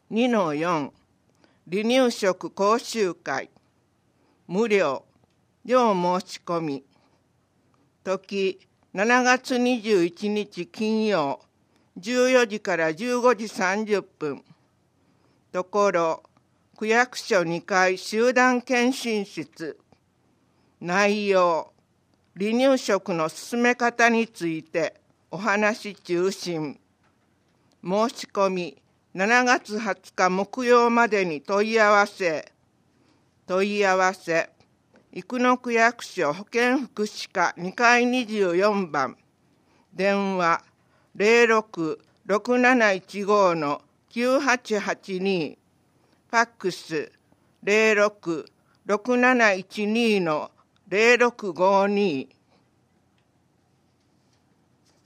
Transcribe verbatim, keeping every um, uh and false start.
にのよん 離乳食講習会無料要申し込み時しちがつにじゅういちにち金曜じゅうよじからじゅうごじさんじゅっぷんところ区役所にかい集団検診室内容離乳食の進め方についてお話中心申し込みしちがつはつか木曜までに問い合わせ問い合わせ生野区役所保健福祉課にかいにじゅうよんばん電話 ゼロろく ろくなないちご のきゅうはちはちにファックス ゼロろく ろくなないちに のゼロろくごに